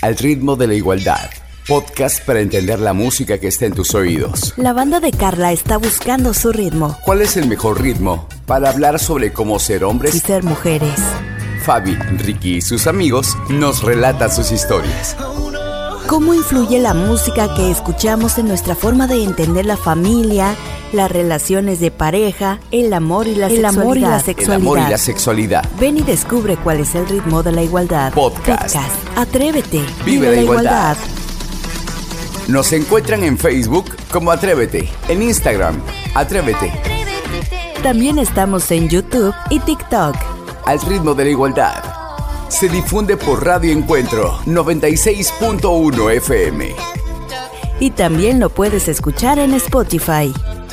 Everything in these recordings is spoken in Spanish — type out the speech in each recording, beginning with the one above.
Al ritmo de la igualdad. Podcast para entender la música que está en tus oídos. La banda de Carla está buscando su ritmo. ¿Cuál es el mejor ritmo para hablar sobre cómo ser hombres y ser mujeres? Fabi, Ricky y sus amigos nos relatan sus historias. ¿Cómo influye la música que escuchamos en nuestra forma de entender la familia, las relaciones de pareja, el amor y la sexualidad? Ven y descubre cuál es el ritmo de la igualdad. Podcast. Atrévete. Vive la igualdad. Nos encuentran en Facebook como Atrévete, en Instagram, Atrévete. También estamos en YouTube y TikTok. Al ritmo de la igualdad. Se difunde por Radio Encuentro 96.1 FM. Y también lo puedes escuchar en Spotify.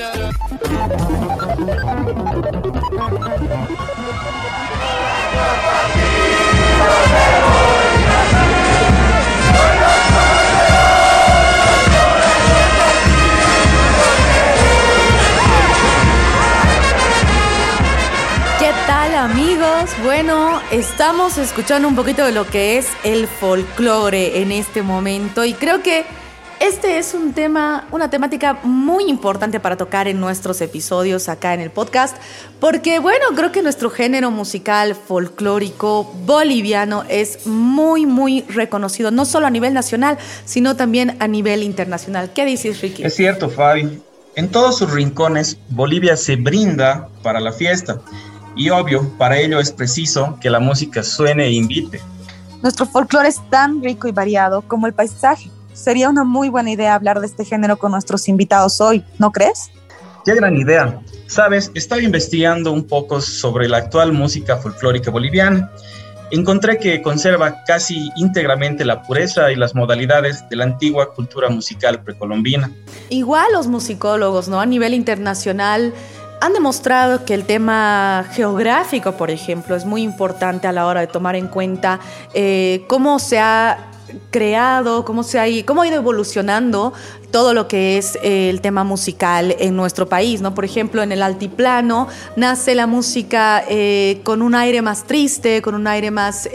¿Qué tal, amigos? Bueno, estamos escuchando un poquito de lo que es el folclore en este momento y creo que este es una temática muy importante para tocar en nuestros episodios acá en el podcast, porque bueno, creo que nuestro género musical folclórico boliviano es muy, muy reconocido, no solo a nivel nacional, sino también a nivel internacional. ¿Qué dices, Ricky? Es cierto, Fabi. En todos sus rincones, Bolivia se brinda para la fiesta. Y obvio, para ello es preciso que la música suene e invite. Nuestro folclore es tan rico y variado como el paisaje. Sería una muy buena idea hablar de este género con nuestros invitados hoy, ¿no crees? ¡Qué gran idea! Sabes, estaba investigando un poco sobre la actual música folclórica boliviana. Encontré que conserva casi íntegramente la pureza y las modalidades de la antigua cultura musical precolombina. Igual los musicólogos, ¿no? A nivel internacional han demostrado que el tema geográfico, por ejemplo, es muy importante a la hora de tomar en cuenta cómo se ha creado, cómo ha ido evolucionando todo lo que es el tema musical en nuestro país, ¿no? Por ejemplo, en el altiplano nace la música con un aire más triste, con un aire más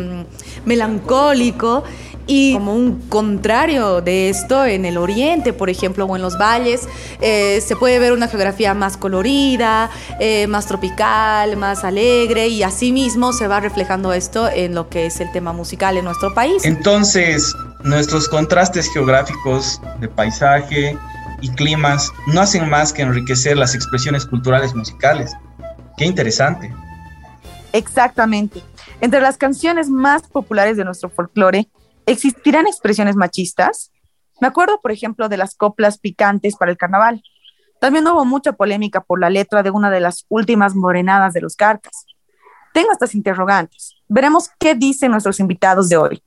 melancólico. Y como un contrario de esto, en el oriente, por ejemplo, o en los valles, se puede ver una geografía más colorida, más tropical, más alegre, y asimismo se va reflejando esto en lo que es el tema musical en nuestro país. Entonces, nuestros contrastes geográficos de paisaje y climas no hacen más que enriquecer las expresiones culturales musicales. ¡Qué interesante! Exactamente. Entre las canciones más populares de nuestro folclore, ¿existirán expresiones machistas? Me acuerdo, por ejemplo, de las coplas picantes para el carnaval. También hubo mucha polémica por la letra de una de las últimas morenadas de los Carcas. Tengo estas interrogantes. Veremos qué dicen nuestros invitados de hoy.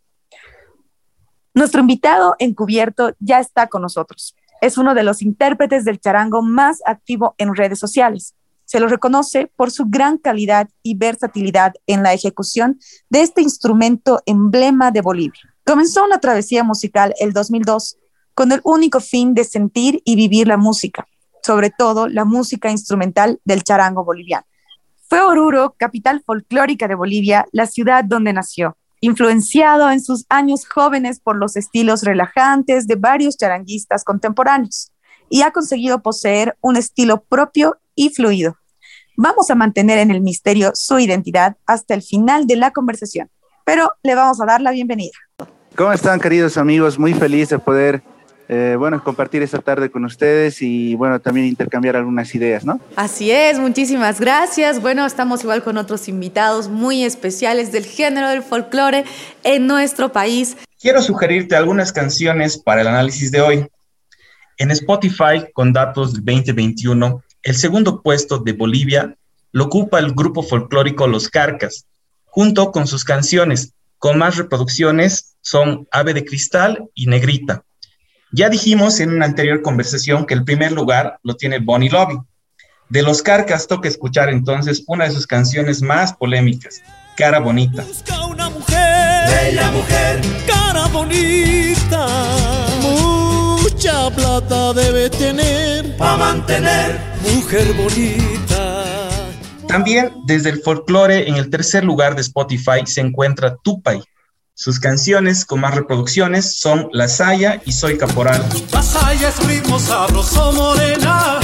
Nuestro invitado encubierto ya está con nosotros. Es uno de los intérpretes del charango más activo en redes sociales. Se lo reconoce por su gran calidad y versatilidad en la ejecución de este instrumento emblema de Bolivia. Comenzó una travesía musical el 2002 con el único fin de sentir y vivir la música, sobre todo la música instrumental del charango boliviano. Fue Oruro, capital folclórica de Bolivia, la ciudad donde nació, influenciado en sus años jóvenes por los estilos relajantes de varios charanguistas contemporáneos, y ha conseguido poseer un estilo propio y fluido. Vamos a mantener en el misterio su identidad hasta el final de la conversación, pero le vamos a dar la bienvenida. ¿Cómo están, queridos amigos? Muy feliz de poder compartir esta tarde con ustedes y también intercambiar algunas ideas, ¿no? Así es, muchísimas gracias. Bueno, estamos igual con otros invitados muy especiales del género del folclore en nuestro país. Quiero sugerirte algunas canciones para el análisis de hoy. En Spotify, con datos del 2021, el segundo puesto de Bolivia lo ocupa el grupo folclórico Los Carcas, junto con sus canciones con más reproducciones son Ave de Cristal y Negrita. Ya dijimos en una anterior conversación que el primer lugar lo tiene Bonnie Lobby. De Los Carcas toca escuchar entonces una de sus canciones más polémicas, Cara Bonita. Busca una mujer, bella mujer, cara bonita, mucha plata debe tener para mantener, mujer bonita. También desde el folclore, en el tercer lugar de Spotify se encuentra Tupay, Sus canciones con más reproducciones son La Saya y Soy Caporal. La Saya es ritmo sabroso, morena.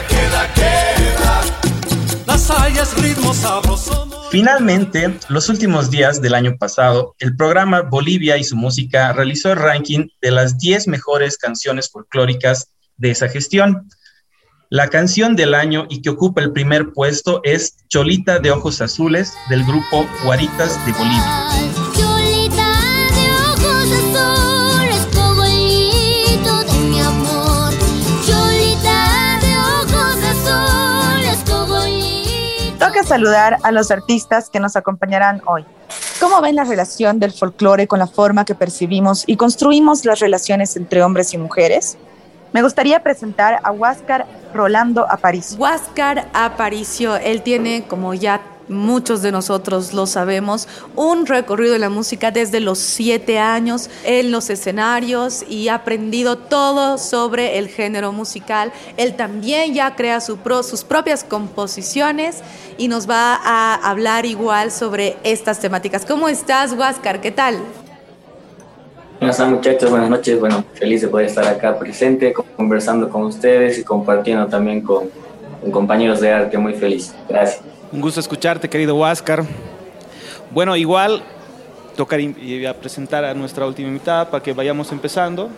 Queda. La Saya es ritmo sabroso, morena. Finalmente, los últimos días del año pasado, el programa Bolivia y su música realizó el ranking de las 10 mejores canciones folclóricas de esa gestión. La canción del año y que ocupa el primer puesto es Cholita de Ojos Azules, del grupo Guaritas de Bolivia. Cholita de ojos azules, cobolito de mi amor. Cholita de ojos azules, cobolito. Toca saludar a los artistas que nos acompañarán hoy. ¿Cómo ven la relación del folclore con la forma que percibimos y construimos las relaciones entre hombres y mujeres? Me gustaría presentar a Huáscar Rolando Aparicio. Huáscar Aparicio, él tiene, como ya muchos de nosotros lo sabemos, un recorrido en la música desde los 7 años en los escenarios y ha aprendido todo sobre el género musical. Él también ya crea sus propias composiciones y nos va a hablar igual sobre estas temáticas. ¿Cómo estás, Huáscar? ¿Qué tal? ¿Cómo están, muchachos? Buenas noches. Bueno, feliz de poder estar acá presente, conversando con ustedes y compartiendo también con compañeros de arte. Muy feliz. Gracias. Un gusto escucharte, querido Huáscar. Bueno, igual tocaría presentar a nuestra última invitada para que vayamos empezando.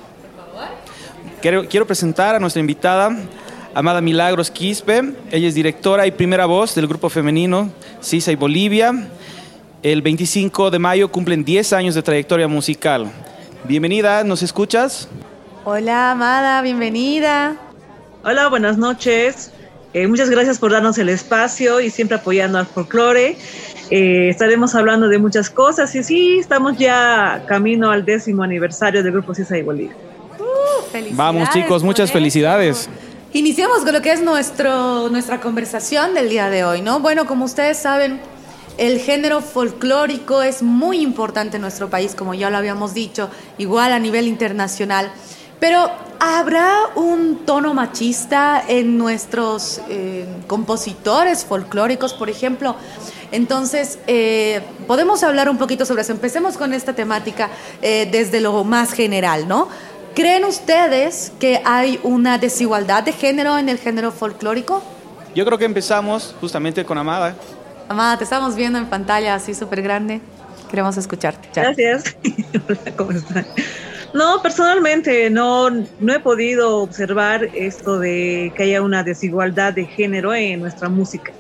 Quiero presentar a nuestra invitada, Amada Milagros Quispe. Ella es directora y primera voz del grupo femenino Sisa y Bolivia. El 25 de mayo cumplen 10 años de trayectoria musical. Bienvenida, ¿nos escuchas? Hola, Amada, bienvenida. Hola, buenas noches. Muchas gracias por darnos el espacio y siempre apoyando al folclore. Estaremos hablando de muchas cosas y sí, estamos ya camino al 10º aniversario del grupo Sisa y Bolivia. Vamos, chicos, muchas felicidades. Iniciamos con lo que es nuestra conversación del día de hoy, ¿no? Bueno, como ustedes saben, el género folclórico es muy importante en nuestro país, como ya lo habíamos dicho, igual a nivel internacional. Pero ¿habrá un tono machista en nuestros compositores folclóricos, por ejemplo? Entonces, podemos hablar un poquito sobre eso. Empecemos con esta temática desde lo más general, ¿no? ¿Creen ustedes que hay una desigualdad de género en el género folclórico? Yo creo que empezamos justamente con Amada. Amada, te estamos viendo en pantalla así súper grande. Queremos escucharte. Chao. Gracias. Hola, ¿cómo están? No, personalmente no he podido observar esto de que haya una desigualdad de género en nuestra música.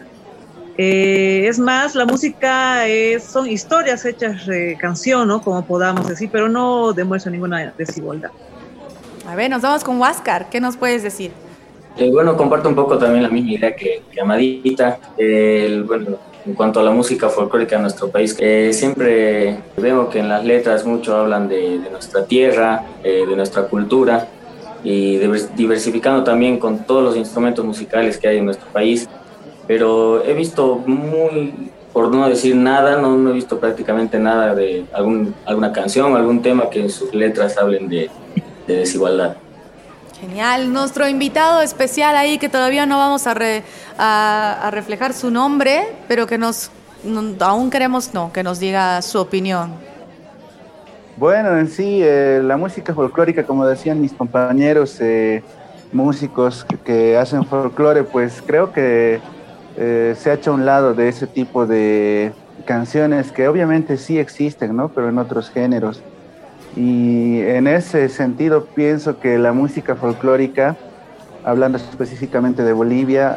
Es más, la música son historias hechas canción, ¿no? Como podamos decir, pero no demuestra ninguna desigualdad. A ver, nos vamos con Huáscar. ¿Qué nos puedes decir? Bueno, comparto un poco también la misma idea que Amadita. Bueno, en cuanto a la música folclórica de nuestro país, siempre veo que en las letras mucho hablan de nuestra tierra, de nuestra cultura y diversificando también con todos los instrumentos musicales que hay en nuestro país. Pero he visto por no decir nada, no he visto prácticamente nada de alguna canción, algún tema que en sus letras hablen de desigualdad. Genial. Nuestro invitado especial ahí, que todavía no vamos a reflejar su nombre, pero que aún queremos que nos diga su opinión. Bueno, en sí, la música folclórica, como decían mis compañeros músicos que hacen folclore, pues creo que se ha hecho a un lado de ese tipo de canciones que obviamente sí existen, ¿no? Pero en otros géneros. Y en ese sentido pienso que la música folclórica, hablando específicamente de Bolivia,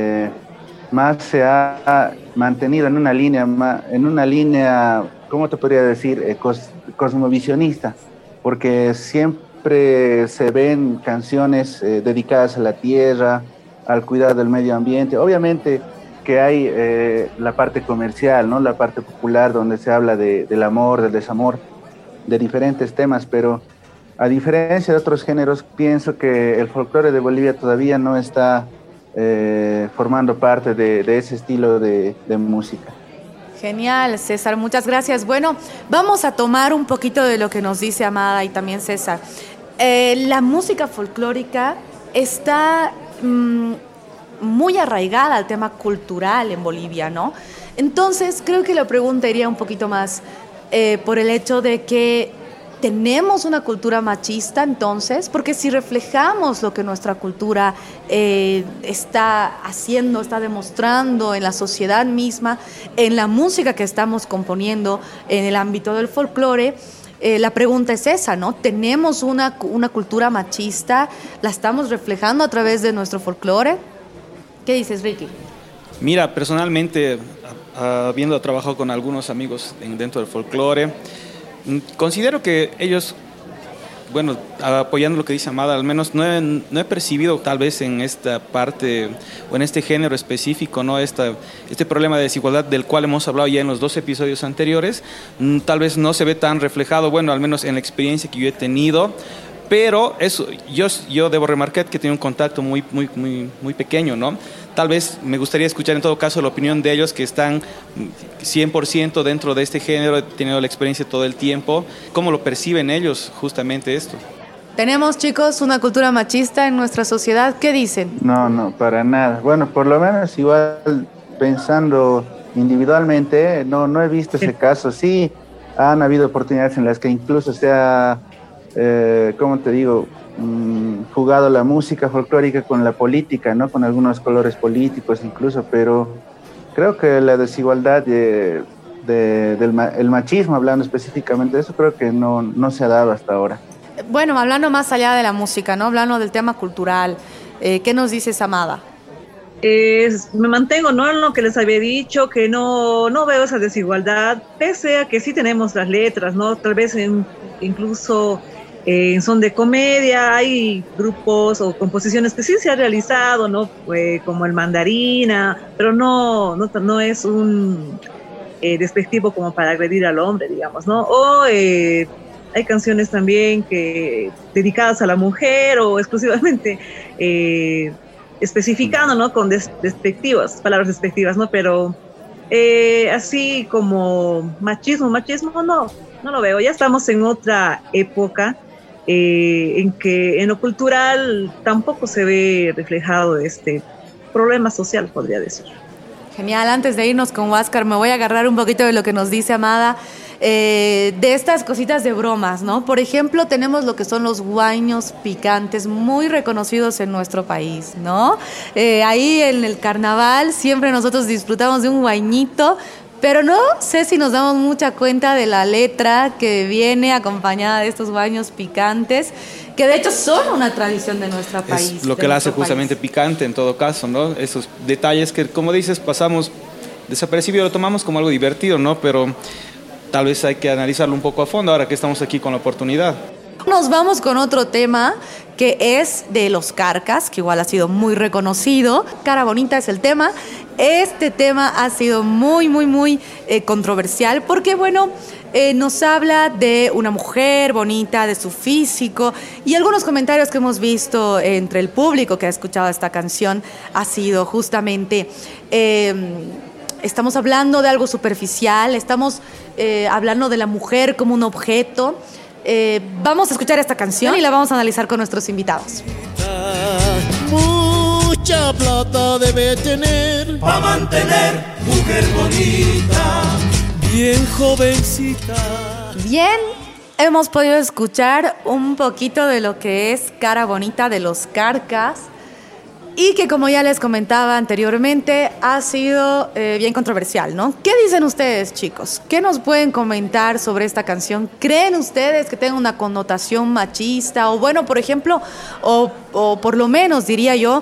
más se ha mantenido en una línea, ¿cómo te podría decir? Cosmovisionista, porque siempre se ven canciones dedicadas a la tierra, al cuidado del medio ambiente. Obviamente que hay la parte comercial, ¿no? La parte popular donde se habla del amor, del desamor, de diferentes temas, pero a diferencia de otros géneros, pienso que el folclore de Bolivia todavía no está formando parte de ese estilo de música. Genial, César, muchas gracias. Bueno, vamos a tomar un poquito de lo que nos dice Amada y también César. La música folclórica está muy arraigada al tema cultural en Bolivia, ¿no? Entonces, creo que la pregunta iría un poquito más. por el hecho de que tenemos una cultura machista, entonces, porque si reflejamos lo que nuestra cultura está haciendo, está demostrando en la sociedad misma, en la música que estamos componiendo, en el ámbito del folclore, la pregunta es esa, ¿no? ¿Tenemos una cultura machista? ¿La estamos reflejando a través de nuestro folclore? ¿Qué dices, Ricky? Mira, personalmente, habiendo trabajado con algunos amigos dentro del folclore, considero que ellos, bueno, apoyando lo que dice Amada, al menos no he percibido tal vez en esta parte o en este género específico, ¿no? Este problema de desigualdad del cual hemos hablado ya en los 2 episodios anteriores, tal vez no se ve tan reflejado, bueno, al menos en la experiencia que yo he tenido. Pero eso, yo debo remarcar que tiene un contacto muy pequeño, ¿no? Tal vez me gustaría escuchar en todo caso la opinión de ellos que están 100% dentro de este género, teniendo la experiencia todo el tiempo. ¿Cómo lo perciben ellos justamente esto? ¿Tenemos, chicos, una cultura machista en nuestra sociedad? ¿Qué dicen? No, para nada. Bueno, por lo menos igual pensando individualmente, no he visto ese caso. Sí, han habido oportunidades en las que incluso se ha... ¿cómo te digo? Jugado la música folclórica con la política, ¿no? Con algunos colores políticos incluso, pero creo que la desigualdad el machismo, hablando específicamente de eso, creo que no se ha dado hasta ahora. Bueno, hablando más allá de la música, ¿no? Hablando del tema cultural, ¿qué nos dices, Amada? Me mantengo, ¿no?, en lo que les había dicho, que no veo esa desigualdad, pese a que sí tenemos las letras, ¿no? Tal vez incluso en son de comedia hay grupos o composiciones que sí se han realizado, ¿no? Como el Mandarina, pero no es un despectivo como para agredir al hombre, digamos, ¿no? O hay canciones también que dedicadas a la mujer o exclusivamente especificando, ¿no?, con palabras despectivas, ¿no? Pero así como machismo no lo veo. Ya estamos en otra época en que en lo cultural tampoco se ve reflejado este problema social, podría decir. Genial. Antes de irnos con Huáscar, me voy a agarrar un poquito de lo que nos dice Amada, de estas cositas de bromas, ¿no? Por ejemplo, tenemos lo que son los huaños picantes, muy reconocidos en nuestro país, ¿no? Ahí en el carnaval siempre nosotros disfrutamos de un huañito, pero no sé si nos damos mucha cuenta de la letra que viene acompañada de estos huaños picantes, que de hecho son una tradición de nuestro país. Es lo que la hace justamente picante en todo caso, ¿no? Esos detalles que, como dices, pasamos desapercibido, lo tomamos como algo divertido, ¿no? Pero tal vez hay que analizarlo un poco a fondo ahora que estamos aquí con la oportunidad. Nos vamos con otro tema que es de los Carcas, que igual ha sido muy reconocido. Cara Bonita es el tema. Este tema ha sido muy controversial porque, bueno, nos habla de una mujer bonita, de su físico, y algunos comentarios que hemos visto entre el público que ha escuchado esta canción ha sido justamente... estamos hablando de algo superficial, estamos hablando de la mujer como un objeto. Vamos a escuchar esta canción y la vamos a analizar con nuestros invitados. Mucha plata debe tener para mantener mujer bonita, bien jovencita. Bien, hemos podido escuchar un poquito de lo que es Cara Bonita de los Carcas, y que, como ya les comentaba anteriormente, ha sido bien controversial, ¿no? ¿Qué dicen ustedes, chicos? ¿Qué nos pueden comentar sobre esta canción? ¿Creen ustedes que tenga una connotación machista? O bueno, por ejemplo, o por lo menos, diría yo,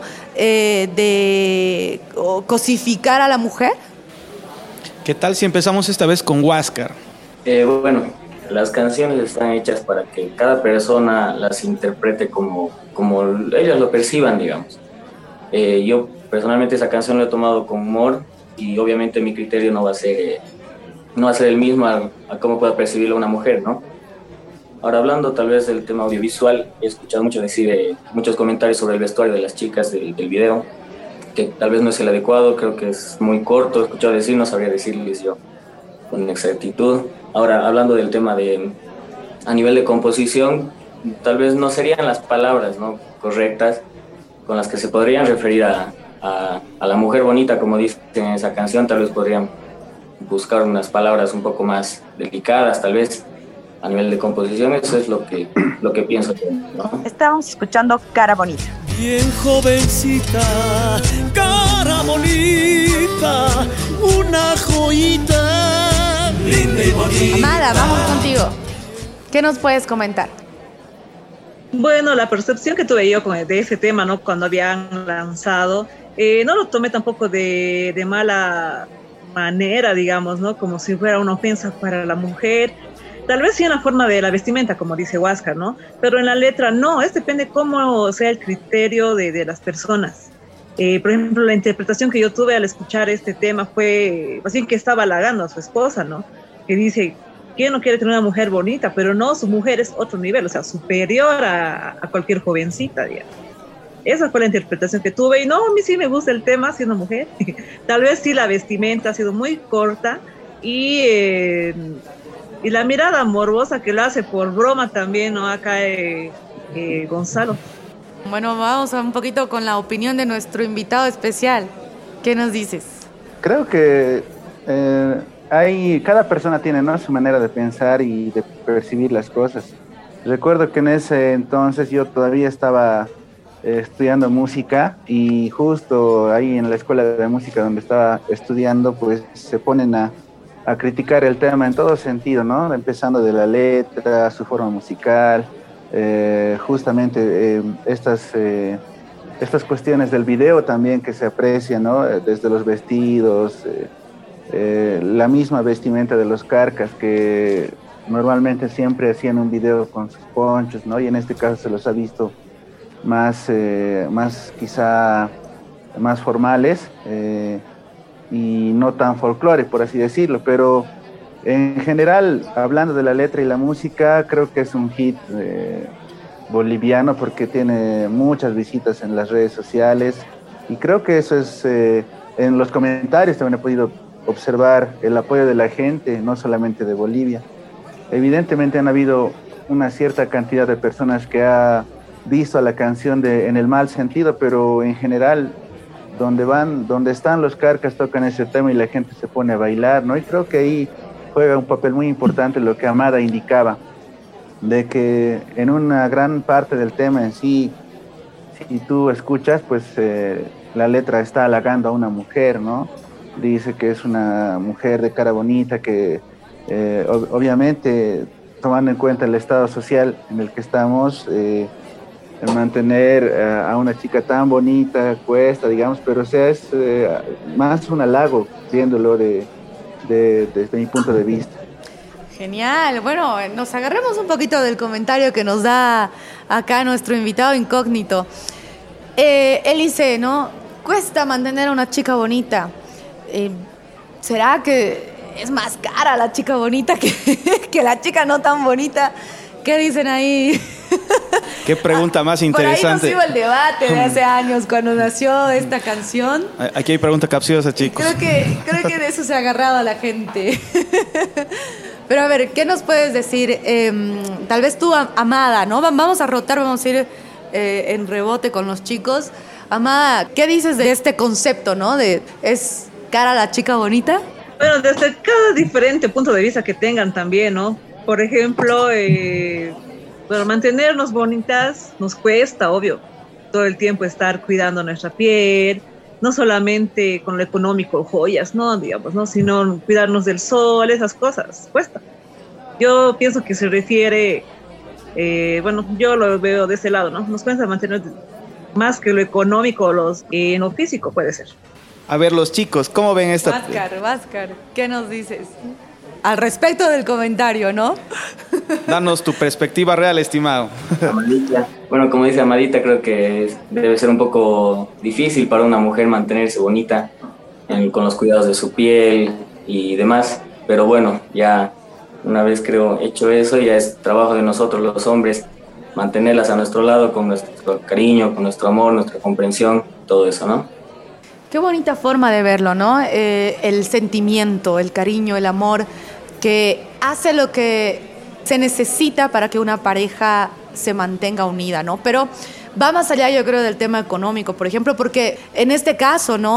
de cosificar a la mujer. ¿Qué tal si empezamos esta vez con Huáscar? Bueno, las canciones están hechas para que cada persona las interprete como ellos lo perciban, digamos. Yo personalmente esa canción la he tomado con humor y obviamente mi criterio no va a ser el mismo a cómo pueda percibirlo una mujer, ¿no? Ahora, hablando tal vez del tema audiovisual, he escuchado muchos comentarios sobre el vestuario de las chicas del video, que tal vez no es el adecuado, creo que es muy corto, he escuchado decir, no sabría decirles yo con exactitud. Ahora, hablando del tema a nivel de composición, tal vez no serían las palabras, ¿no?, correctas con las que se podrían referir a la mujer bonita, como dice en esa canción. Tal vez podrían buscar unas palabras un poco más delicadas, tal vez, a nivel de composición. Eso es lo que pienso yo, ¿no? Estábamos escuchando Cara Bonita. Bien jovencita, cara bonita, una joyita, linda y bonita. Amada, vamos contigo. ¿Qué nos puedes comentar? Bueno, la percepción que tuve yo de ese tema, ¿no? Cuando habían lanzado, no lo tomé tampoco de mala manera, digamos, ¿no? Como si fuera una ofensa para la mujer. Tal vez sí en la forma de la vestimenta, como dice Huáscar, ¿no? Pero en la letra no, depende cómo sea el criterio de las personas. Por ejemplo, la interpretación que yo tuve al escuchar este tema fue, así que estaba halagando a su esposa, ¿no? Que dice, ¿quién no quiere tener una mujer bonita? Pero no, su mujer es otro nivel, o sea, superior a cualquier jovencita, digamos. Esa fue la interpretación que tuve, y no, a mí sí me gusta el tema siendo mujer. Tal vez sí la vestimenta ha sido muy corta, y la mirada morbosa que lo hace por broma también, ¿no? Acá Gonzalo. Bueno, vamos un poquito con la opinión de nuestro invitado especial. ¿Qué nos dices? Creo que cada persona tiene, ¿no?, su manera de pensar y de percibir las cosas. Recuerdo que en ese entonces yo todavía estaba estudiando música, y justo ahí en la escuela de música donde estaba estudiando, pues se ponen a criticar el tema en todo sentido, ¿no? Empezando de la letra, su forma musical, justamente estas cuestiones del video también que se aprecian, ¿no? Desde los vestidos, la misma vestimenta de los Carcas, que normalmente siempre hacían un video con sus ponchos, ¿no? Y en este caso se los ha visto más quizá más formales, y no tan folclore, por así decirlo, pero en general, hablando de la letra y la música, creo que es un hit boliviano, porque tiene muchas visitas en las redes sociales, y creo que eso es, en los comentarios también he podido observar el apoyo de la gente, no solamente de Bolivia. Evidentemente han habido una cierta cantidad de personas que ha visto a la canción en el mal sentido, pero en general, donde están los Carcas, tocan ese tema y la gente se pone a bailar, ¿no? Y creo que ahí juega un papel muy importante lo que Amada indicaba, de que en una gran parte del tema en sí, si tú escuchas, pues la letra está halagando a una mujer, ¿no? Dice que es una mujer de cara bonita, que obviamente, tomando en cuenta el estado social en el que estamos, mantener a una chica tan bonita cuesta, digamos, pero o sea, es más un halago viéndolo desde mi punto de vista. Genial. Bueno, nos agarramos un poquito del comentario que nos da acá nuestro invitado incógnito. Él dice, ¿no? Cuesta mantener a una chica bonita. ¿Será que es más cara la chica bonita que la chica no tan bonita? ¿Qué dicen ahí? Qué pregunta más interesante. Por ahí nos iba el debate de hace años cuando nació esta canción. Aquí hay pregunta capciosa, chicos. Creo que de eso se ha agarrado a la gente. Pero a ver, ¿qué nos puedes decir? Tal vez tú, Amada, ¿no? Vamos a rotar, vamos a ir en rebote con los chicos. Amada, ¿qué dices de este concepto, no? ¿Es cara la chica bonita? Bueno, desde cada diferente punto de vista que tengan también, ¿no? Por ejemplo, bueno, mantenernos bonitas nos cuesta, obvio, todo el tiempo estar cuidando nuestra piel, no solamente con lo económico, joyas, no, digamos, no, sino cuidarnos del sol, esas cosas, cuesta. Yo pienso que se refiere, bueno, yo lo veo de ese lado, ¿no? Nos cuesta mantenernos más que lo económico, en lo físico puede ser. A ver, los chicos, ¿cómo ven esta? Váscar, ¿qué nos dices? Al respecto del comentario, ¿no? Danos tu perspectiva real, estimado. Amadita. Bueno, como dice Amadita, creo que debe ser un poco difícil para una mujer mantenerse bonita con los cuidados de su piel y demás. Pero bueno, ya una vez creo hecho eso, ya es trabajo de nosotros los hombres mantenerlas a nuestro lado con nuestro cariño, con nuestro amor, nuestra comprensión, todo eso, ¿no? Qué bonita forma de verlo, ¿no? El sentimiento, el cariño, el amor, que hace lo que se necesita para que una pareja se mantenga unida, ¿no? Pero va más allá, yo creo, del tema económico, por ejemplo, porque en este caso, ¿no?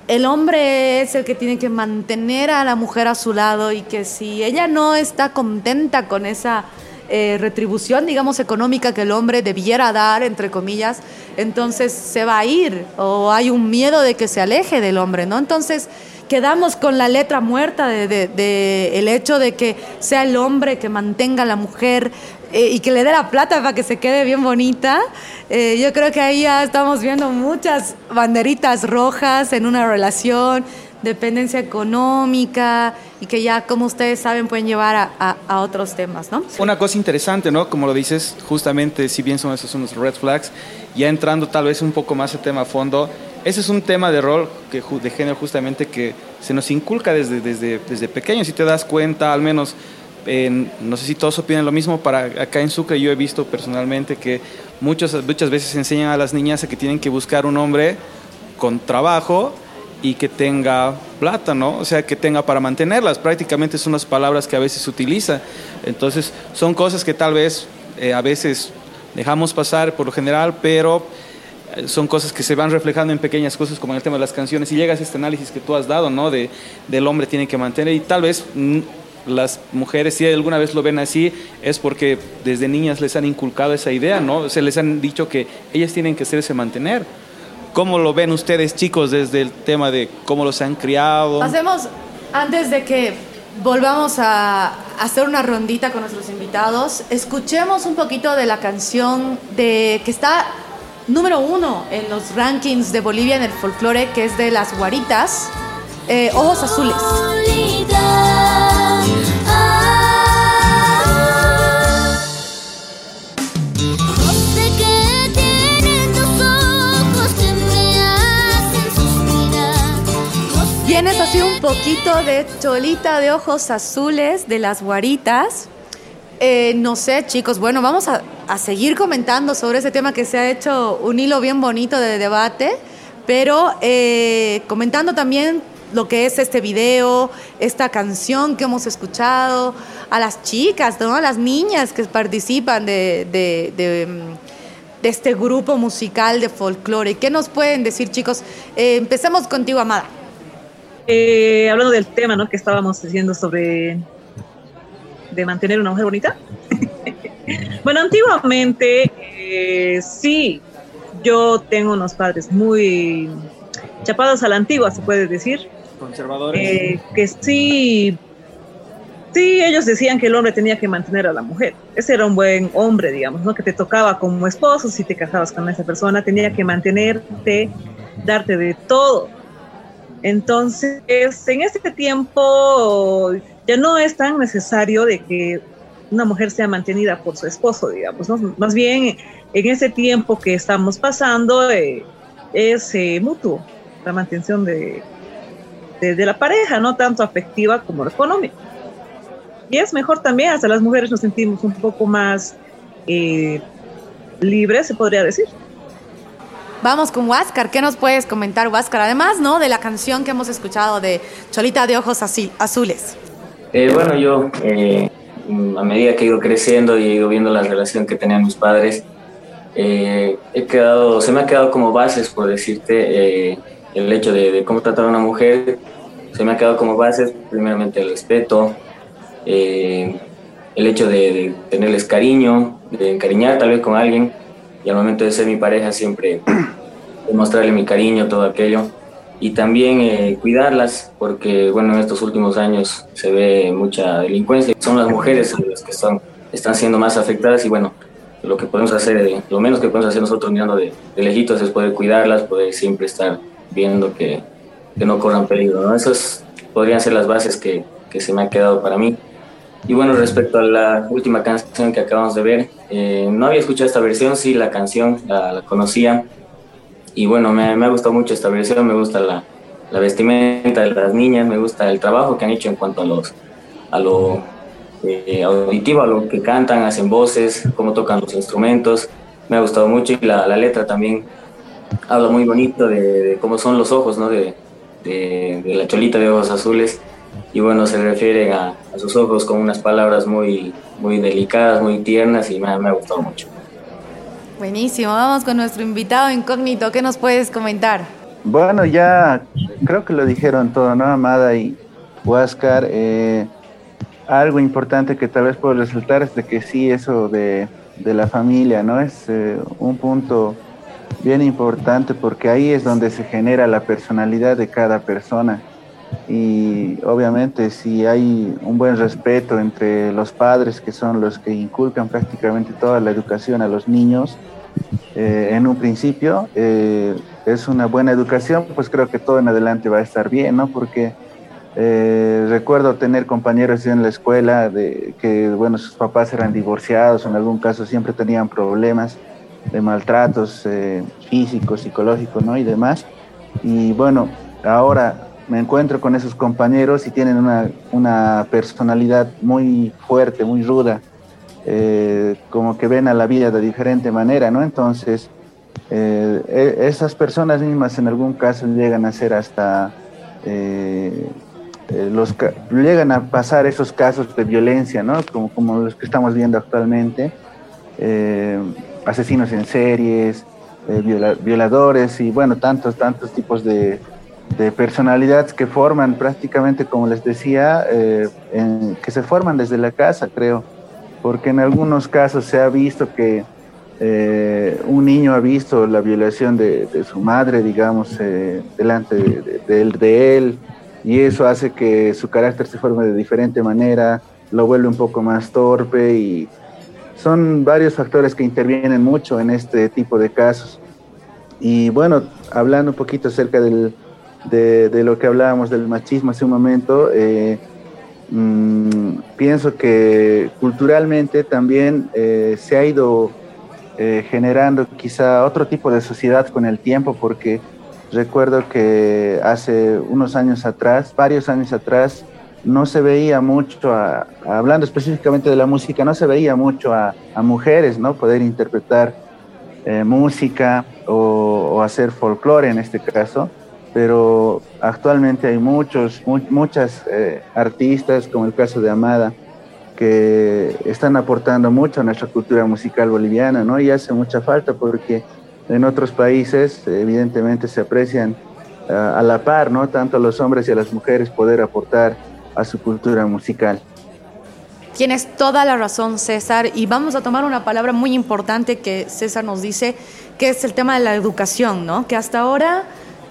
el hombre es el que tiene que mantener a la mujer a su lado y que si ella no está contenta con esa retribución, digamos, económica que el hombre debiera dar, entre comillas, entonces se va a ir o hay un miedo de que se aleje del hombre, ¿no? Entonces quedamos con la letra muerta de el hecho de que sea el hombre que mantenga a la mujer y que le dé la plata para que se quede bien bonita. Yo creo que ahí ya estamos viendo muchas banderitas rojas en una relación, dependencia económica y que ya, como ustedes saben, pueden llevar a otros temas, ¿no? Una cosa interesante, ¿no? Como lo dices, justamente, si bien son esos unos red flags, ya entrando tal vez un poco más al tema a fondo, ese es un tema de rol, de género justamente, que se nos inculca desde pequeños. Si te das cuenta, al menos, no sé si todos opinan lo mismo, para acá en Sucre yo he visto personalmente que muchas veces enseñan a las niñas a que tienen que buscar un hombre con trabajo y que tenga plata, ¿no? O sea, que tenga para mantenerlas. Prácticamente son las palabras que a veces se utiliza. Entonces, son cosas que tal vez a veces dejamos pasar por lo general, pero son cosas que se van reflejando en pequeñas cosas, como en el tema de las canciones. Y llegas a este análisis que tú has dado, ¿no? Del hombre tiene que mantener, y tal vez las mujeres, si alguna vez lo ven así, es porque desde niñas les han inculcado esa idea, ¿no? O sea, les han dicho que ellas tienen que hacerse mantener. ¿Cómo lo ven ustedes, chicos, desde el tema de cómo los han criado? Hacemos, antes de que volvamos a hacer una rondita con nuestros invitados, escuchemos un poquito de la canción que está número 1 en los rankings de Bolivia en el folclore, que es de Las Guaritas, Ojos Azules. Tienes así un poquito de Cholita de Ojos Azules de Las Guaritas. No sé, chicos, bueno, vamos a seguir comentando sobre ese tema que se ha hecho un hilo bien bonito de debate, pero comentando también lo que es este video, esta canción que hemos escuchado, a las chicas, ¿no? A las niñas que participan de este grupo musical de folclore. ¿Qué nos pueden decir, chicos? Empecemos contigo, Amada. Hablando del tema, ¿no?, que estábamos diciendo sobre de mantener una mujer bonita. Bueno, antiguamente sí, yo tengo unos padres muy chapados a la antigua, se puede decir. Conservadores. Que sí, ellos decían que el hombre tenía que mantener a la mujer. Ese era un buen hombre, digamos, ¿no? Que te tocaba como esposo, si te casabas con esa persona, tenía que mantenerte, darte de todo. Entonces, en este tiempo ya no es tan necesario de que una mujer sea mantenida por su esposo, digamos, ¿no? Más bien, en ese tiempo que estamos pasando, es mutuo, la mantención de la pareja, no tanto afectiva como económica. Y es mejor también, hasta las mujeres nos sentimos un poco más libres, se podría decir. Vamos con Huáscar. ¿Qué nos puedes comentar, Huáscar? Además, ¿no?, de la canción que hemos escuchado de Cholita de Ojos Azules. Bueno, yo a medida que he ido creciendo y he ido viendo la relación que tenían mis padres, se me ha quedado como bases, por decirte, el hecho de cómo tratar a una mujer. Se me ha quedado como bases, primeramente el respeto, el hecho de tenerles cariño, de encariñar tal vez con alguien, y al momento de ser mi pareja siempre demostrarle mi cariño, todo aquello, y también cuidarlas, porque bueno, en estos últimos años se ve mucha delincuencia, son las mujeres las que están siendo más afectadas, y bueno, lo que podemos hacer, lo menos que podemos hacer nosotros mirando de lejitos es poder cuidarlas, poder siempre estar viendo que no corran peligro, ¿no? Esas podrían ser las bases que se me ha quedado para mí. Y bueno, respecto a la última canción que acabamos de ver, no había escuchado esta versión, sí, la canción la conocía, y bueno, me ha gustado mucho esta versión. Me gusta la vestimenta de las niñas, me gusta el trabajo que han hecho en cuanto a lo auditivo, a lo que cantan, hacen voces, cómo tocan los instrumentos. Me ha gustado mucho, y la letra también habla muy bonito de cómo son los ojos, ¿no?, de la Cholita de Ojos Azules. Y bueno, se refieren a sus ojos con unas palabras muy, muy delicadas, muy tiernas, y me ha gustado mucho. Buenísimo, vamos con nuestro invitado incógnito. ¿Qué nos puedes comentar? Bueno, ya creo que lo dijeron todo, ¿no? Amada y Huáscar. Algo importante que tal vez puedo resaltar es de que sí, eso de la familia, ¿no? Es un punto bien importante porque ahí es donde se genera la personalidad de cada persona. Y obviamente si hay un buen respeto entre los padres, que son los que inculcan prácticamente toda la educación a los niños, en un principio es una buena educación, pues creo que todo en adelante va a estar bien, ¿no? Porque recuerdo tener compañeros en la escuela que, bueno, sus papás eran divorciados, en algún caso siempre tenían problemas de maltratos físicos, psicológicos, ¿no? Y demás. Y bueno, ahora me encuentro con esos compañeros y tienen una personalidad muy fuerte, muy ruda, como que ven a la vida de diferente manera, ¿no? Entonces, esas personas mismas en algún caso llegan a ser hasta... llegan a pasar esos casos de violencia, ¿no? Como los que estamos viendo actualmente, asesinos en series, violadores y bueno, tantos tipos de personalidades que forman prácticamente, como les decía, que se forman desde la casa, creo, porque en algunos casos se ha visto que un niño ha visto la violación de su madre, digamos, delante de él, y eso hace que su carácter se forme de diferente manera, lo vuelve un poco más torpe, y son varios factores que intervienen mucho en este tipo de casos. Y bueno, hablando un poquito acerca de lo que hablábamos del machismo hace un momento, pienso que culturalmente también se ha ido generando quizá otro tipo de sociedad con el tiempo, porque recuerdo que hace unos años atrás, varios años atrás, no se veía mucho, hablando específicamente de la música, no se veía mucho a mujeres, ¿no? Poder interpretar música o hacer folclore en este caso, pero actualmente hay muchas artistas, como el caso de Amada, que están aportando mucho a nuestra cultura musical boliviana, ¿no? Y hace mucha falta porque en otros países evidentemente se aprecian a la par, ¿no? Tanto a los hombres y a las mujeres poder aportar a su cultura musical. Tienes toda la razón, César, y vamos a tomar una palabra muy importante que César nos dice, que es el tema de la educación, ¿no? Que hasta ahora,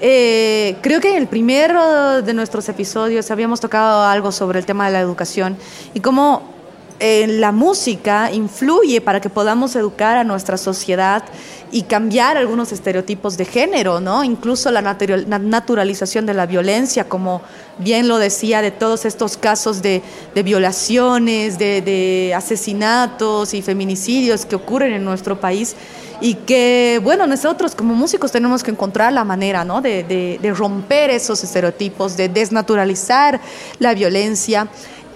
creo que en el primero de nuestros episodios habíamos tocado algo sobre el tema de la educación y cómo la música influye para que podamos educar a nuestra sociedad y cambiar algunos estereotipos de género, ¿no? Incluso la naturalización de la violencia, como bien lo decía, de todos estos casos de violaciones, de asesinatos y feminicidios que ocurren en nuestro país y que, bueno, nosotros como músicos tenemos que encontrar la manera, ¿no? de romper esos estereotipos, de desnaturalizar la violencia.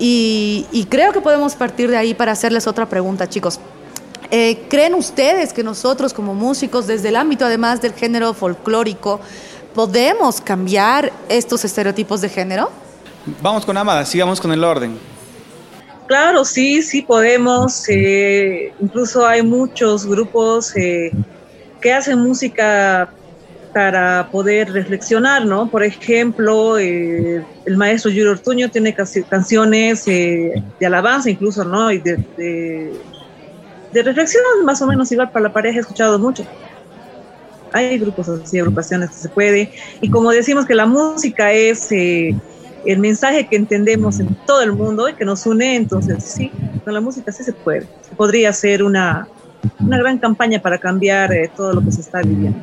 Y creo que podemos partir de ahí para hacerles otra pregunta, chicos. ¿Creen ustedes que nosotros como músicos, desde el ámbito además del género folclórico, podemos cambiar estos estereotipos de género? Vamos con Amada, sigamos con el orden. Claro, sí podemos. Incluso hay muchos grupos que hacen música para poder reflexionar, ¿no? Por ejemplo, el maestro Yuri Ortuño tiene canciones de alabanza incluso, ¿no? Y de reflexión, más o menos igual para la pareja, he escuchado mucho. Hay grupos así, agrupaciones que se puede. Y como decimos que la música es el mensaje que entendemos en todo el mundo y que nos une, entonces sí, con la música sí se puede. Podría ser una gran campaña para cambiar todo lo que se está viviendo.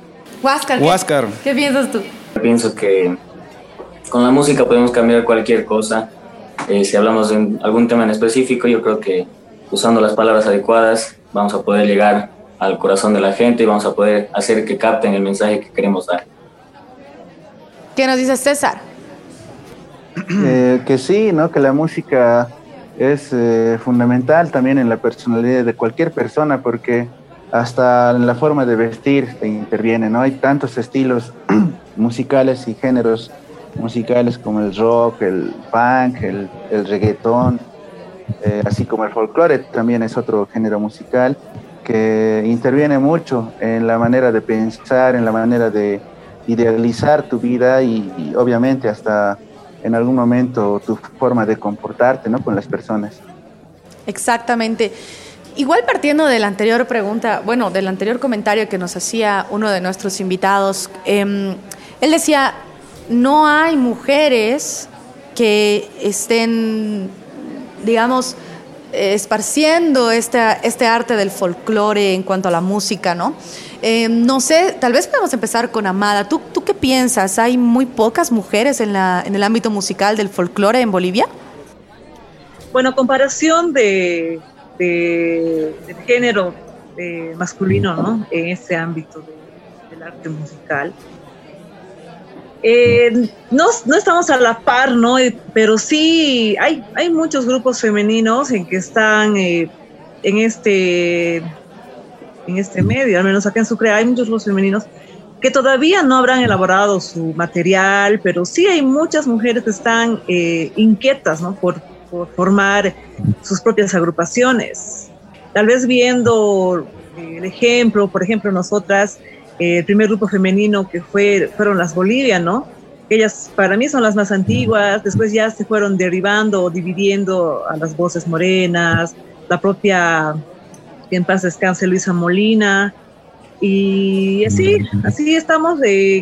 Huáscar, ¿qué piensas tú? Pienso que con la música podemos cambiar cualquier cosa. Si hablamos de algún tema en específico, yo creo que usando las palabras adecuadas vamos a poder llegar al corazón de la gente y vamos a poder hacer que capten el mensaje que queremos dar. ¿Qué nos dice César? Que sí, ¿no? Que la música es fundamental también en la personalidad de cualquier persona, porque hasta en la forma de vestir te interviene, ¿no? Hay tantos estilos musicales y géneros musicales como el rock, el punk, el reggaetón, así como el folclore también es otro género musical que interviene mucho en la manera de pensar, en la manera de idealizar tu vida y obviamente hasta en algún momento tu forma de comportarte, ¿no? Con las personas. Exactamente. Igual partiendo de la anterior pregunta, bueno, del anterior comentario que nos hacía uno de nuestros invitados, él decía, no hay mujeres que estén, digamos, esparciendo este arte del folclore en cuanto a la música, ¿no? No sé, tal vez podemos empezar con Amada. ¿Tú qué piensas? ¿Hay muy pocas mujeres en el ámbito musical del folclore en Bolivia? Bueno, comparación del género masculino, ¿no? En ese ámbito del arte musical. No estamos a la par, ¿no? Pero sí hay muchos grupos femeninos en que están en este medio, al menos acá en Sucre hay muchos grupos femeninos que todavía no habrán elaborado su material, pero sí hay muchas mujeres que están inquietas, ¿no? Por formar sus propias agrupaciones. Tal vez viendo el ejemplo, por ejemplo, nosotras, el primer grupo femenino que fueron las Bolivia, ¿no? Ellas para mí son las más antiguas, después ya se fueron derivando o dividiendo a las Voces Morenas, la propia, que en paz descanse, Luisa Molina, y así estamos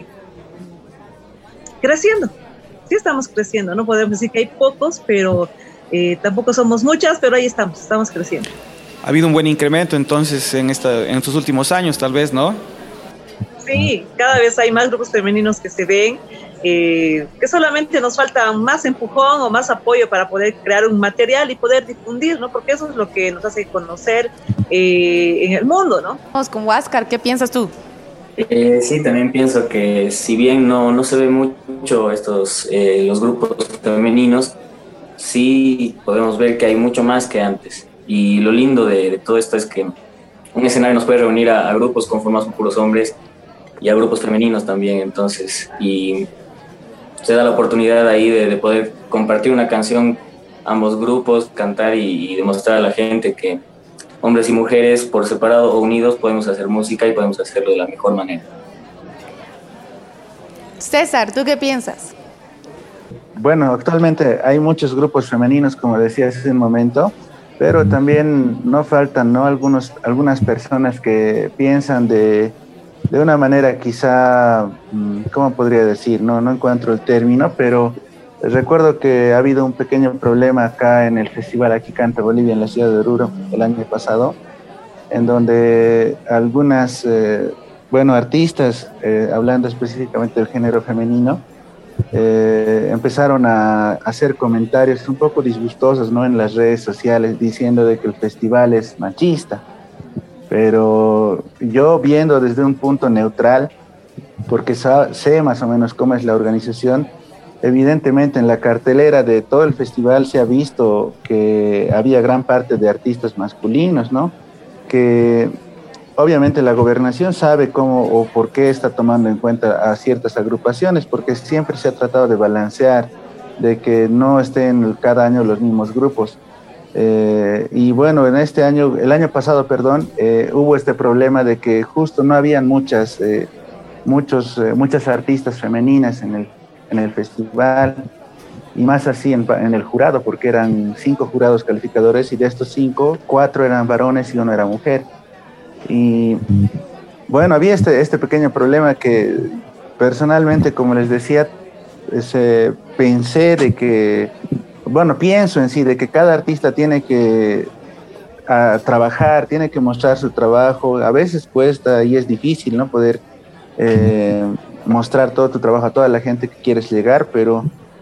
creciendo, sí estamos creciendo, no podemos decir que hay pocos, pero tampoco somos muchas, pero ahí estamos creciendo. Ha habido un buen incremento entonces en estos últimos años, tal vez, ¿no? Sí, cada vez hay más grupos femeninos que se ven, que solamente nos falta más empujón o más apoyo para poder crear un material y poder difundir, ¿no? Porque eso es lo que nos hace conocer en el mundo, ¿no? Vamos con Huáscar, ¿qué piensas tú? Sí, también pienso que si bien no se ve mucho los grupos femeninos, sí podemos ver que hay mucho más que antes. Y lo lindo de todo esto es que un escenario nos puede reunir a grupos conformados por puros hombres y a grupos femeninos también, entonces, y se da la oportunidad ahí de poder compartir una canción, ambos grupos, cantar y demostrar a la gente que hombres y mujeres, por separado o unidos, podemos hacer música y podemos hacerlo de la mejor manera. César, ¿tú qué piensas? Bueno, actualmente hay muchos grupos femeninos, como decía hace un momento, pero también no faltan, ¿no? Algunas personas que piensan de una manera quizá, ¿cómo podría decir? No encuentro el término, pero recuerdo que ha habido un pequeño problema acá en el festival Aquí Canta Bolivia en la ciudad de Oruro el año pasado, en donde algunas, artistas, hablando específicamente del género femenino, empezaron a hacer comentarios un poco disgustosos, ¿no? En las redes sociales, diciendo de que el festival es machista. Pero yo, viendo desde un punto neutral, porque sé más o menos cómo es la organización, evidentemente en la cartelera de todo el festival se ha visto que había gran parte de artistas masculinos, ¿no? Que obviamente la gobernación sabe cómo o por qué está tomando en cuenta a ciertas agrupaciones, porque siempre se ha tratado de balancear, de que no estén cada año los mismos grupos. Y bueno, el año pasado, hubo este problema de que justo no habían muchas artistas femeninas en el festival, y más así en el jurado, porque eran 5 jurados calificadores, y de estos 5, 4 eran varones y 1 era mujer. Y bueno, había este pequeño problema que personalmente, como les decía, pensé de que, pienso en sí, de que cada artista tiene que trabajar, tiene que mostrar su trabajo. A veces cuesta y es difícil, ¿no? Poder mostrar todo tu trabajo a toda la gente que quieres llegar, pero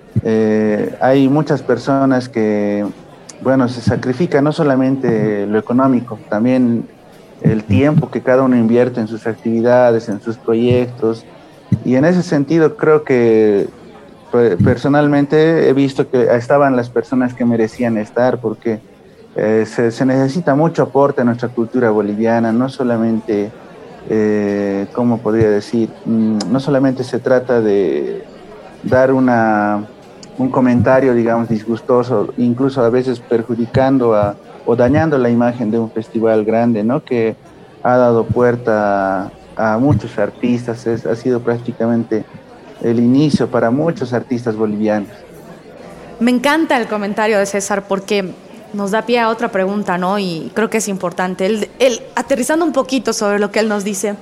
hay muchas personas que, se sacrifican no solamente lo económico, también el tiempo que cada uno invierte en sus actividades, en sus proyectos, y en ese sentido creo que personalmente he visto que estaban las personas que merecían estar, porque se necesita mucho aporte a nuestra cultura boliviana, no solamente, ¿cómo podría decir? No solamente se trata de dar un comentario, digamos, disgustoso, incluso a veces perjudicando o dañando la imagen de un festival grande, ¿no? Que ha dado puerta a muchos artistas, ha sido prácticamente el inicio para muchos artistas bolivianos. Me encanta el comentario de César porque nos da pie a otra pregunta, ¿no? Y creo que es importante. Él aterrizando un poquito sobre lo que él nos dice,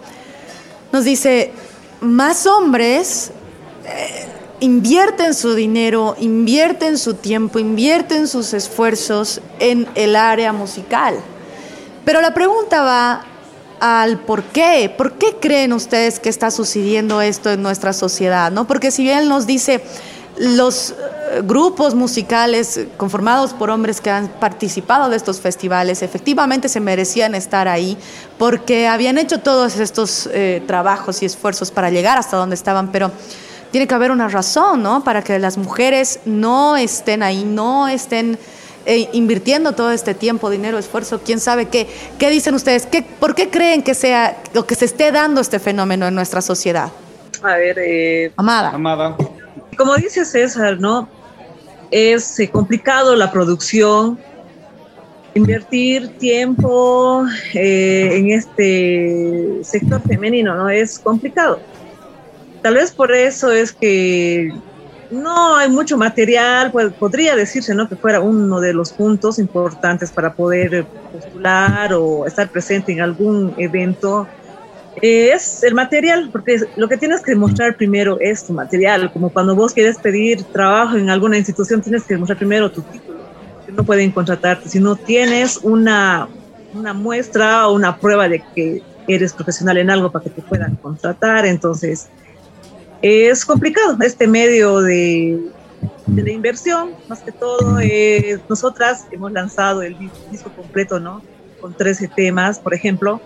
más hombres invierten su dinero, invierten su tiempo, invierten sus esfuerzos en el área musical. Pero la pregunta va al por qué. ¿Por qué creen ustedes que está sucediendo esto en nuestra sociedad, ¿no? Porque si bien nos dice los grupos musicales conformados por hombres que han participado de estos festivales efectivamente se merecían estar ahí porque habían hecho todos estos trabajos y esfuerzos para llegar hasta donde estaban, pero tiene que haber una razón, ¿no? Para que las mujeres no estén ahí, no estén invirtiendo todo este tiempo, dinero, esfuerzo, quién sabe qué. ¿Qué dicen ustedes? ¿Por qué creen que sea lo que se esté dando este fenómeno en nuestra sociedad? A ver, Amada. Como dice César, ¿no? Es complicado la producción, invertir tiempo en este sector femenino, ¿no? Es complicado. Tal vez por eso es que no hay mucho material, pues podría decirse, ¿no? Que fuera uno de los puntos importantes para poder postular o estar presente en algún evento. Es el material, porque lo que tienes que demostrar primero es tu material, como cuando vos quieres pedir trabajo en alguna institución, tienes que demostrar primero tu título, que no pueden contratarte si no tienes una muestra o una prueba de que eres profesional en algo para que te puedan contratar. Entonces es complicado este medio de inversión, más que todo. Nosotras hemos lanzado el disco completo, ¿no? Con 13 temas, por ejemplo.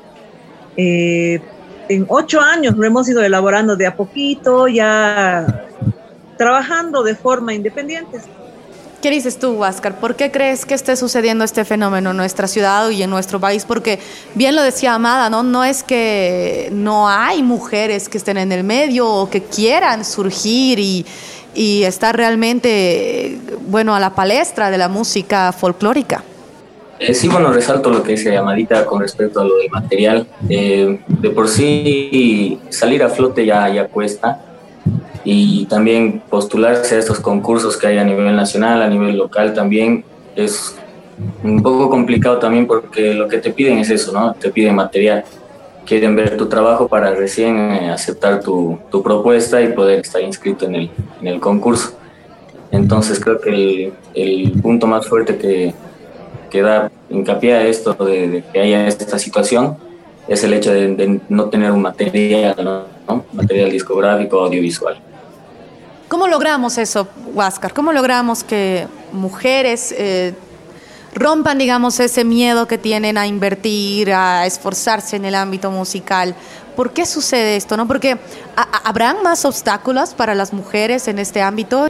En 8 años lo hemos ido elaborando de a poquito, ya trabajando de forma independiente. ¿Qué dices tú, Huáscar? ¿Por qué crees que esté sucediendo este fenómeno en nuestra ciudad y en nuestro país? Porque bien lo decía Amada, ¿no? No es que no hay mujeres que estén en el medio o que quieran surgir y estar realmente, bueno, a la palestra de la música folclórica. Sí, bueno, resalto lo que dice Amadita con respecto a lo del material. De por sí, salir a flote ya cuesta, y también postularse a estos concursos que hay a nivel nacional, a nivel local también es un poco complicado también, porque lo que te piden es eso, ¿no? Te piden material, quieren ver tu trabajo para recién aceptar tu propuesta y poder estar inscrito en el concurso. Entonces creo que el punto más fuerte que da hincapié a esto de que haya esta situación es el hecho de no tener un material, ¿no? Material discográfico, audiovisual. ¿Cómo logramos eso, Huáscar? ¿Cómo logramos que mujeres rompan, digamos, ese miedo que tienen a invertir, a esforzarse en el ámbito musical? ¿Por qué sucede esto, no? Porque ¿habrán más obstáculos para las mujeres en este ámbito?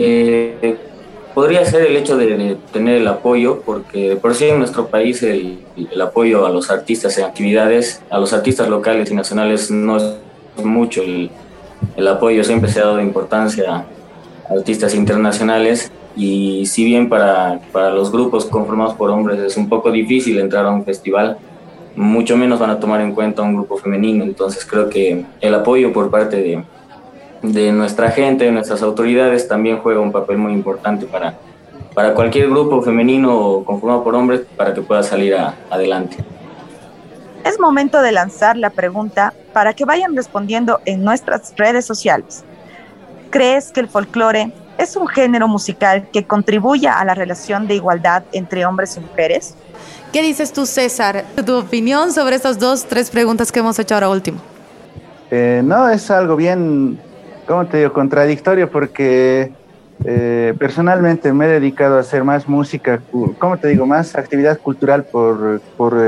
Podría ser el hecho de tener el apoyo, porque de por sí en nuestro país el apoyo a los artistas en actividades, a los artistas locales y nacionales no es mucho. El apoyo siempre se ha dado importancia a artistas internacionales, y si bien para los grupos conformados por hombres es un poco difícil entrar a un festival, mucho menos van a tomar en cuenta a un grupo femenino. Entonces creo que el apoyo por parte de nuestra gente, de nuestras autoridades, también juega un papel muy importante para cualquier grupo femenino conformado por hombres, para que pueda salir adelante. Es momento de lanzar la pregunta para que vayan respondiendo en nuestras redes sociales. ¿Crees que el folclore es un género musical que contribuya a la relación de igualdad entre hombres y mujeres? ¿Qué dices tú, César? ¿Tu opinión sobre estas 3 preguntas que hemos hecho ahora último? No, es algo bien, ¿cómo te digo?, contradictorio, porque personalmente me he dedicado a hacer más música, ¿cómo te digo?, más actividad cultural por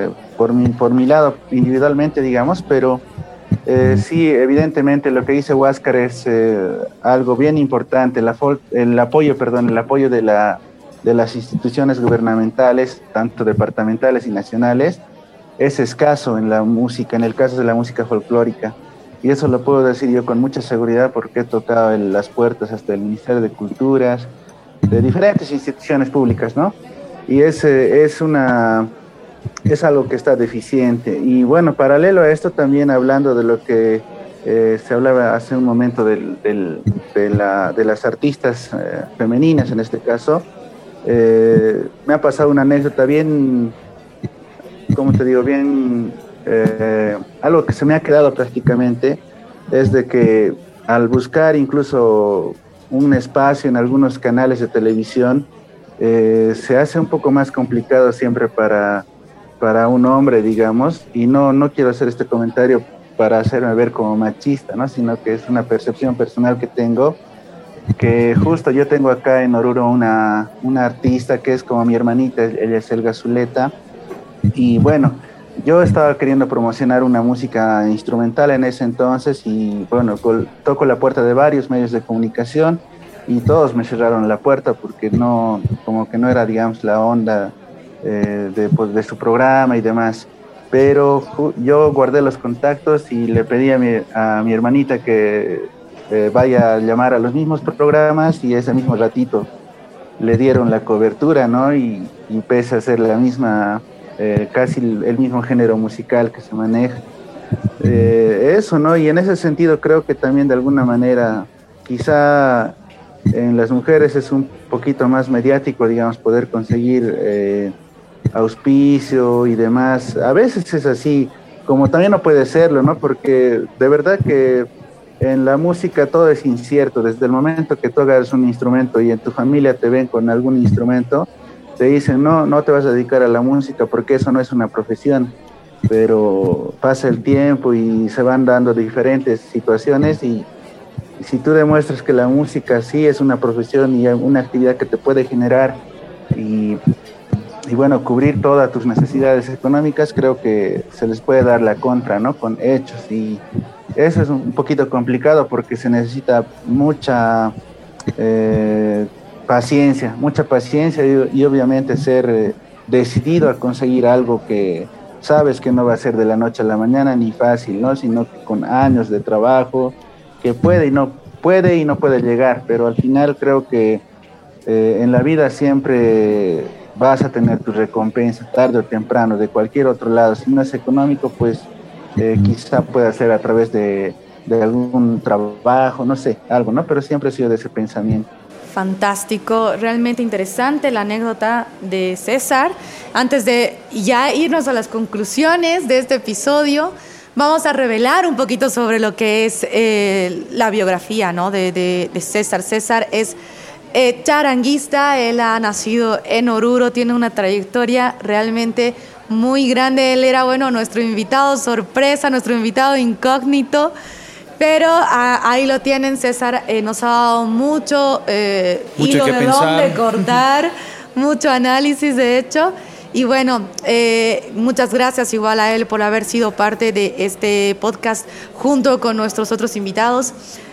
mi lado individualmente, digamos, pero sí, evidentemente lo que dice Huáscar es algo bien importante. El apoyo de las instituciones gubernamentales, tanto departamentales y nacionales, es escaso en la música, en el caso de la música folclórica. Y eso lo puedo decir yo con mucha seguridad, porque he tocado las puertas hasta el Ministerio de Culturas, de diferentes instituciones públicas, ¿no? Y es una es algo que está deficiente. Y bueno, paralelo a esto también hablando de lo que se hablaba hace un momento de las artistas femeninas en este caso, me ha pasado una anécdota bien, ¿cómo te digo? Bien, algo que se me ha quedado prácticamente, es de que al buscar incluso un espacio en algunos canales de televisión, se hace un poco más complicado siempre para un hombre, digamos, y no quiero hacer este comentario para hacerme ver como machista, ¿no? Sino que es una percepción personal que tengo, que justo yo tengo acá en Oruro una artista que es como mi hermanita, ella es Elga Zuleta, y bueno, yo estaba queriendo promocionar una música instrumental en ese entonces y bueno, toco la puerta de varios medios de comunicación y todos me cerraron la puerta porque como que no era, digamos, la onda de su programa y demás. Pero yo guardé los contactos y le pedí a mi hermanita que vaya a llamar a los mismos programas y ese mismo ratito le dieron la cobertura, ¿no? Y pese a ser la misma, casi el mismo género musical que se maneja. Eso, ¿no? Y en ese sentido creo que también de alguna manera, quizá en las mujeres es un poquito más mediático, digamos, poder conseguir auspicio y demás. A veces es así, como también no puede serlo, ¿no? Porque de verdad que en la música todo es incierto. Desde el momento que tú agarras un instrumento y en tu familia te ven con algún instrumento, te dicen, no te vas a dedicar a la música porque eso no es una profesión. Pero pasa el tiempo y se van dando diferentes situaciones y si tú demuestras que la música sí es una profesión y una actividad que te puede generar y bueno, cubrir todas tus necesidades económicas, creo que se les puede dar la contra, ¿no? Con hechos, y eso es un poquito complicado porque se necesita mucha paciencia y obviamente ser decidido a conseguir algo que sabes que no va a ser de la noche a la mañana ni fácil, ¿no? Sino que con años de trabajo, que puede y no puede llegar, pero al final creo que en la vida siempre vas a tener tu recompensa tarde o temprano de cualquier otro lado. Si no es económico, pues quizá pueda ser a través de algún trabajo, no sé, algo, ¿no? Pero siempre he sido de ese pensamiento. Fantástico, realmente interesante la anécdota de César. Antes de ya irnos a las conclusiones de este episodio, vamos a revelar un poquito sobre lo que es la biografía, ¿no? de César. César es charanguista, él ha nacido en Oruro, tiene una trayectoria realmente muy grande. Él era, bueno, nuestro invitado sorpresa, nuestro invitado incógnito, pero ahí lo tienen. César nos ha dado mucho hilo de dónde cortar, mucho análisis de hecho. Y bueno, muchas gracias igual a él por haber sido parte de este podcast junto con nuestros otros invitados.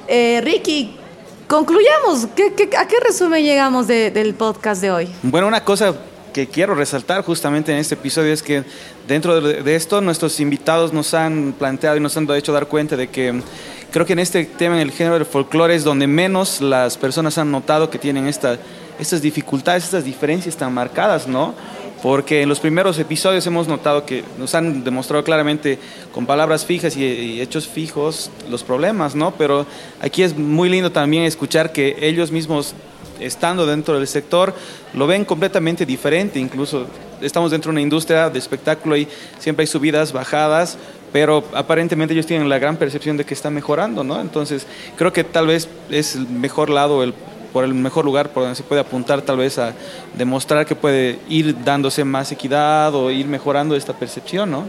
Ricky, concluyamos. ¿A qué resumen llegamos del podcast de hoy? Bueno, una cosa que quiero resaltar justamente en este episodio es que dentro de esto nuestros invitados nos han planteado y nos han hecho dar cuenta de que creo que en este tema, en el género del folclore, es donde menos las personas han notado que tienen estas dificultades, estas diferencias tan marcadas, ¿no? Porque en los primeros episodios hemos notado que nos han demostrado claramente con palabras fijas y hechos fijos los problemas, ¿no? Pero aquí es muy lindo también escuchar que ellos mismos, estando dentro del sector, lo ven completamente diferente. Incluso estamos dentro de una industria de espectáculo y siempre hay subidas, bajadas, pero aparentemente ellos tienen la gran percepción de que está mejorando, ¿no? Entonces creo que tal vez es el mejor lado, por el mejor lugar por donde se puede apuntar tal vez a demostrar que puede ir dándose más equidad o ir mejorando esta percepción, ¿no?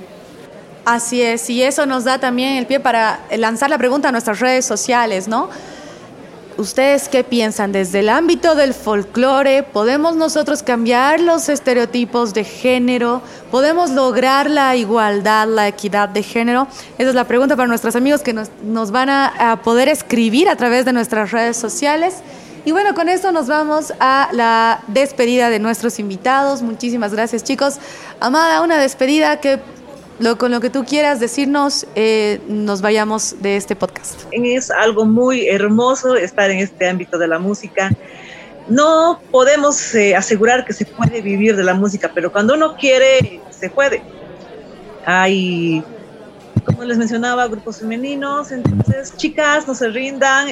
Así es, y eso nos da también el pie para lanzar la pregunta a nuestras redes sociales, ¿no? ¿Ustedes qué piensan? Desde el ámbito del folclore, ¿podemos nosotros cambiar los estereotipos de género? ¿Podemos lograr la igualdad, la equidad de género? Esa es la pregunta para nuestros amigos que nos van a poder escribir a través de nuestras redes sociales. Y bueno, con esto nos vamos a la despedida de nuestros invitados. Muchísimas gracias, chicos. Amada, una despedida con lo que tú quieras decirnos, nos vayamos de este podcast. Es algo muy hermoso estar en este ámbito de la música. No podemos asegurar que se puede vivir de la música, pero cuando uno quiere, se puede. Hay, como les mencionaba, grupos femeninos, entonces chicas, no se rindan,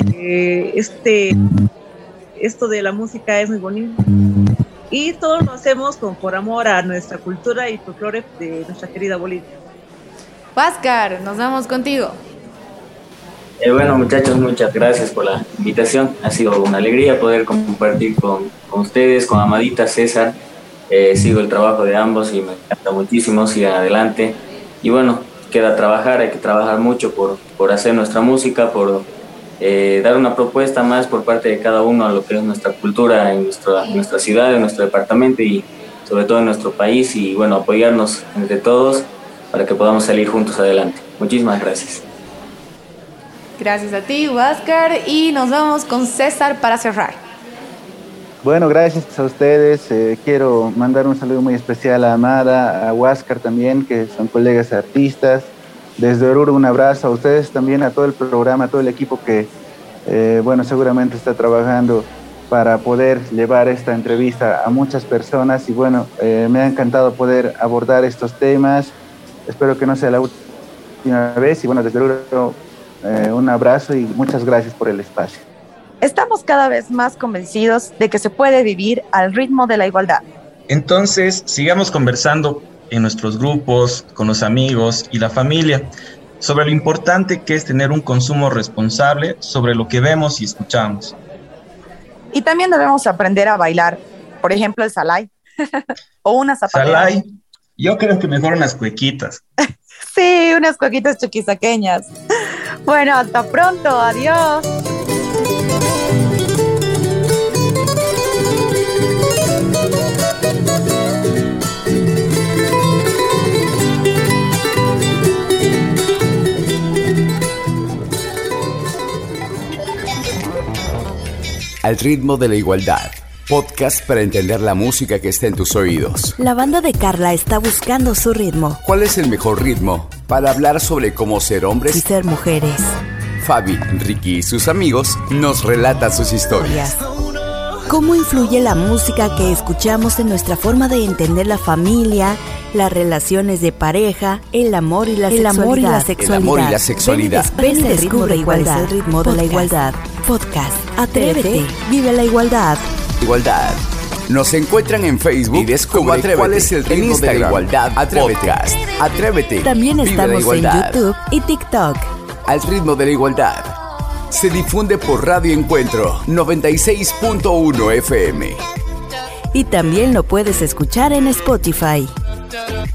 esto de la música es muy bonito y todo lo hacemos por amor a nuestra cultura y folclore de nuestra querida Bolivia. Huáscar, nos vamos contigo. Bueno, muchachos, muchas gracias por la invitación. Ha sido una alegría poder compartir con ustedes, con Amadita, César. Sigo el trabajo de ambos y me encanta muchísimo. Sigan adelante. Y bueno, queda trabajar, hay que trabajar mucho por hacer nuestra música, por dar una propuesta más por parte de cada uno a lo que es nuestra cultura en nuestra ciudad, en nuestro departamento y sobre todo en nuestro país. Y bueno, apoyarnos entre todos para que podamos salir juntos adelante. Muchísimas gracias. Gracias a ti, Huáscar, y nos vamos con César para cerrar. Bueno, gracias a ustedes. Quiero mandar un saludo muy especial a Amada, a Huáscar también, que son colegas artistas. Desde Oruro un abrazo a ustedes también, a todo el programa, a todo el equipo que, bueno, seguramente está trabajando para poder llevar esta entrevista a muchas personas. Y bueno, me ha encantado poder abordar estos temas. Espero que no sea la última vez. Y bueno, desde Oruro un abrazo y muchas gracias por el espacio. Estamos cada vez más convencidos de que se puede vivir al ritmo de la igualdad. Entonces, sigamos conversando en nuestros grupos, con los amigos y la familia, sobre lo importante que es tener un consumo responsable sobre lo que vemos y escuchamos. Y también debemos aprender a bailar, por ejemplo, el salay o una zapatera. Salay, yo creo que mejor unas cuequitas. Sí, unas cuequitas chuquisaqueñas. Bueno, hasta pronto, adiós. Al ritmo de la igualdad. Podcast para entender la música que está en tus oídos. La banda de Carla está buscando su ritmo. ¿Cuál es el mejor ritmo para hablar sobre cómo ser hombres y ser mujeres? Fabi, Ricky y sus amigos nos relatan sus historias. ¿Cómo influye la música que escuchamos en nuestra forma de entender la familia, las relaciones de pareja, el amor y la sexualidad? Ven y descubre cuál es el ritmo de la igualdad. Podcast. Atrévete. Vive la igualdad. Igualdad. Nos encuentran en Facebook y descubre cuál es el ritmo de la igualdad. Podcast. Atrévete. También estamos en YouTube y TikTok. Al ritmo de la igualdad. Se difunde por Radio Encuentro 96.1 FM. Y también lo puedes escuchar en Spotify.